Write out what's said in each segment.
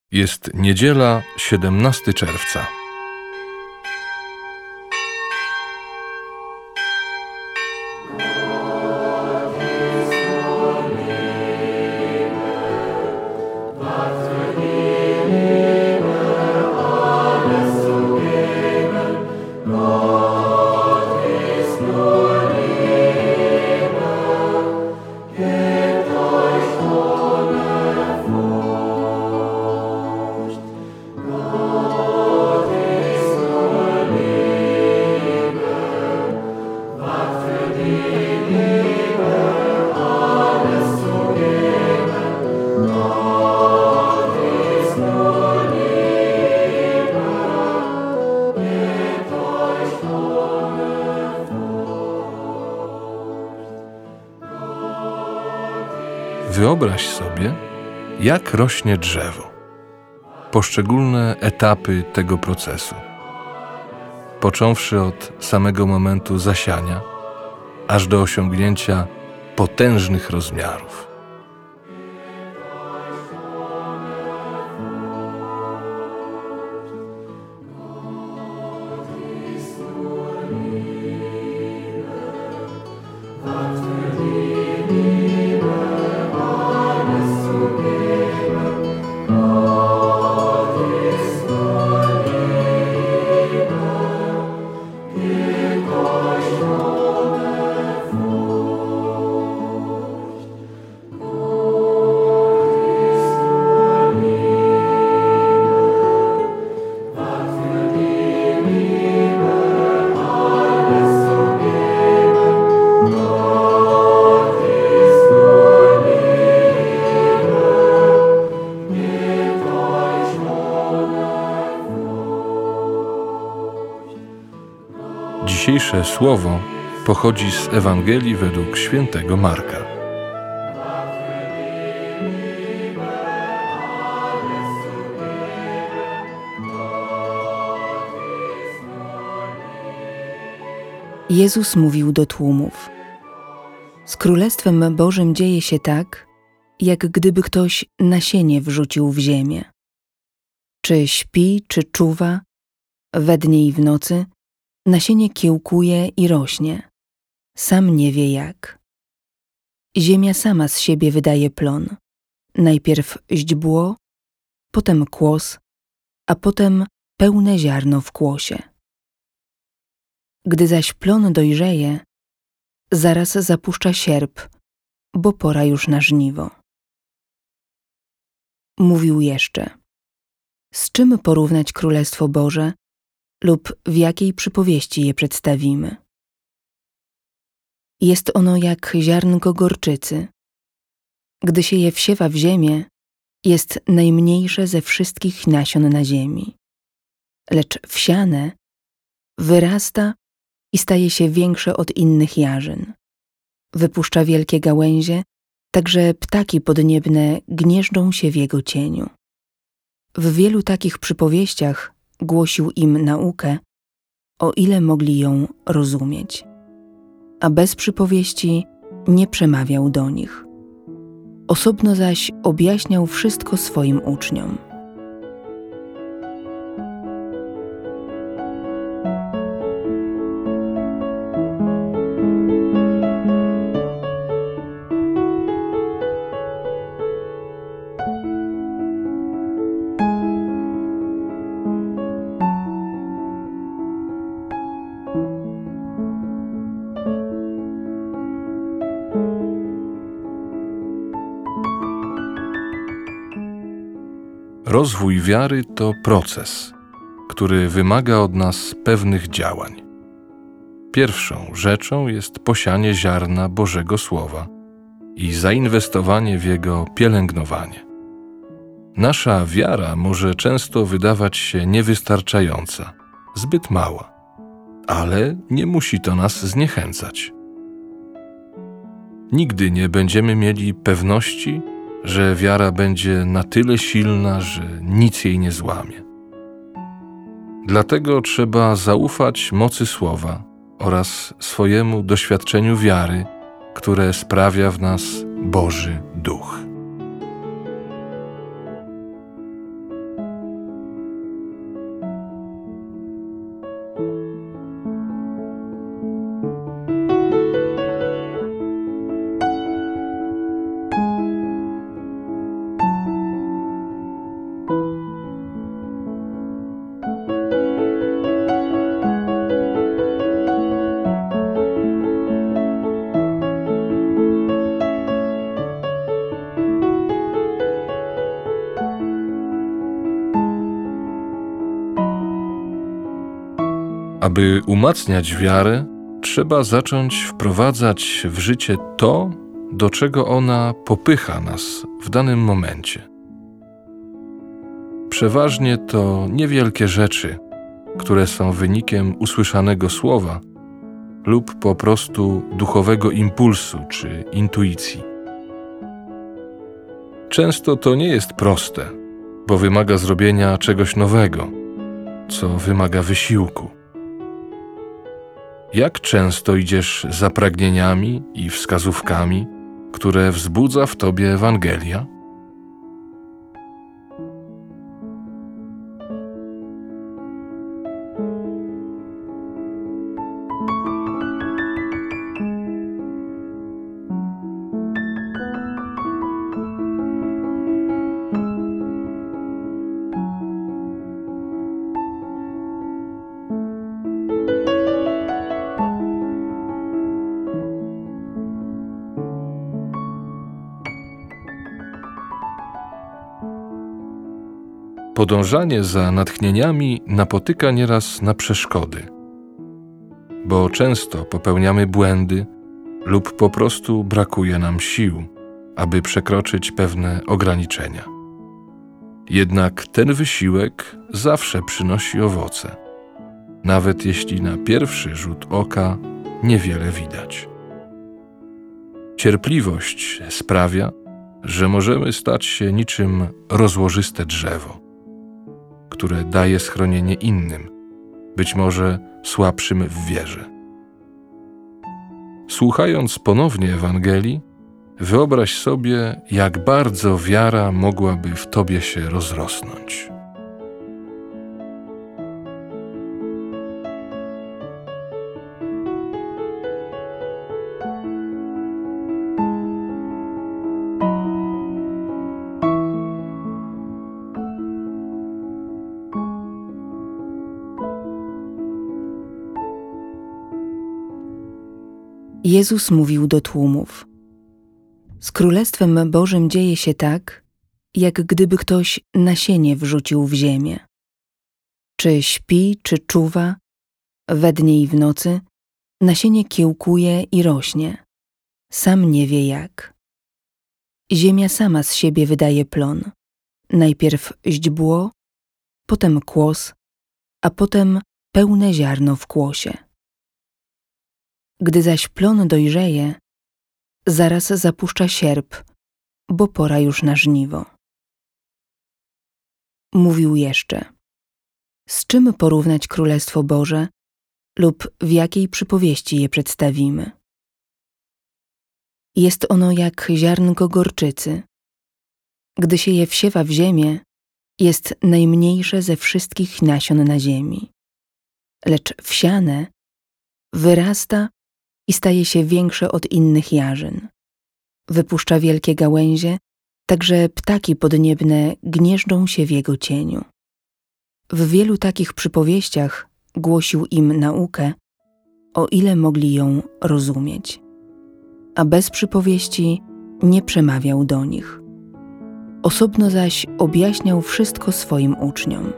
Jest niedziela, 17 czerwca. Wyobraź sobie, jak rośnie drzewo. Poszczególne etapy tego procesu. Począwszy od samego momentu zasiania, aż do osiągnięcia potężnych rozmiarów. Dzisiejsze słowo pochodzi z Ewangelii według świętego Marka. Jezus mówił do tłumów: z Królestwem Bożym dzieje się tak, jak gdyby ktoś nasienie wrzucił w ziemię. Czy śpi, czy czuwa, we dnie i w nocy, nasienie kiełkuje i rośnie. Sam nie wie jak. Ziemia sama z siebie wydaje plon. Najpierw źdźbło, potem kłos, a potem pełne ziarno w kłosie. Gdy zaś plon dojrzeje, zaraz zapuszcza sierp, bo pora już na żniwo. Mówił jeszcze: z czym porównać Królestwo Boże lub w jakiej przypowieści je przedstawimy? Jest ono jak ziarnko gorczycy. Gdy się je wsiewa w ziemię, jest najmniejsze ze wszystkich nasion na ziemi. Lecz wsiane wyrasta i staje się większe od innych jarzyn. Wypuszcza wielkie gałęzie, tak że ptaki podniebne gnieżdżą się w jego cieniu. W wielu takich przypowieściach głosił im naukę, o ile mogli ją rozumieć. A bez przypowieści nie przemawiał do nich. Osobno zaś objaśniał wszystko swoim uczniom. Rozwój wiary to proces, który wymaga od nas pewnych działań. Pierwszą rzeczą jest posianie ziarna Bożego Słowa i zainwestowanie w jego pielęgnowanie. Nasza wiara może często wydawać się niewystarczająca, zbyt mała, ale nie musi to nas zniechęcać. Nigdy nie będziemy mieli pewności, że wiara będzie na tyle silna, że nic jej nie złamie. Dlatego trzeba zaufać mocy Słowa oraz swojemu doświadczeniu wiary, które sprawia w nas Boży Duch. Aby umacniać wiarę, trzeba zacząć wprowadzać w życie to, do czego ona popycha nas w danym momencie. Przeważnie to niewielkie rzeczy, które są wynikiem usłyszanego słowa lub po prostu duchowego impulsu czy intuicji. Często to nie jest proste, bo wymaga zrobienia czegoś nowego, co wymaga wysiłku. Jak często idziesz za pragnieniami i wskazówkami, które wzbudza w tobie Ewangelia? Podążanie za natchnieniami napotyka nieraz na przeszkody, bo często popełniamy błędy lub po prostu brakuje nam sił, aby przekroczyć pewne ograniczenia. Jednak ten wysiłek zawsze przynosi owoce, nawet jeśli na pierwszy rzut oka niewiele widać. Cierpliwość sprawia, że możemy stać się niczym rozłożyste drzewo, które daje schronienie innym, być może słabszym w wierze. Słuchając ponownie Ewangelii, wyobraź sobie, jak bardzo wiara mogłaby w tobie się rozrosnąć. Jezus mówił do tłumów: z Królestwem Bożym dzieje się tak, jak gdyby ktoś nasienie wrzucił w ziemię. Czy śpi, czy czuwa, we dnie i w nocy, nasienie kiełkuje i rośnie. Sam nie wie jak. Ziemia sama z siebie wydaje plon. Najpierw źdźbło, potem kłos, a potem pełne ziarno w kłosie. Gdy zaś plon dojrzeje, zaraz zapuszcza sierp, bo pora już na żniwo. Mówił jeszcze: z czym porównać Królestwo Boże lub w jakiej przypowieści je przedstawimy? Jest ono jak ziarnko gorczycy. Gdy się je wsiewa w ziemię, jest najmniejsze ze wszystkich nasion na ziemi. Lecz wsiane wyrasta i staje się większe od innych jarzyn. Wypuszcza wielkie gałęzie, tak że ptaki podniebne gnieżdżą się w jego cieniu. W wielu takich przypowieściach głosił im naukę, o ile mogli ją rozumieć. A bez przypowieści nie przemawiał do nich. Osobno zaś objaśniał wszystko swoim uczniom.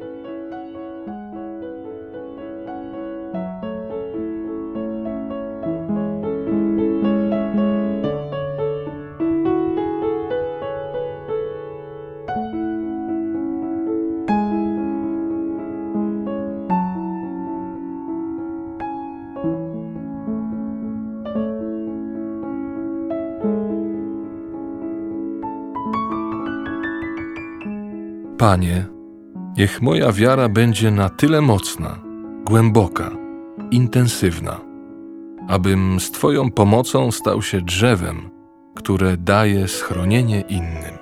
Panie, niech moja wiara będzie na tyle mocna, głęboka, intensywna, abym z Twoją pomocą stał się drzewem, które daje schronienie innym.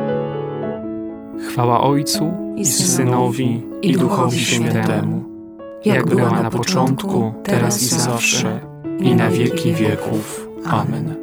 Chwała Ojcu i Synowi, i Duchowi Świętemu, jak była na początku, teraz i zawsze, i na wieki wieków. Amen.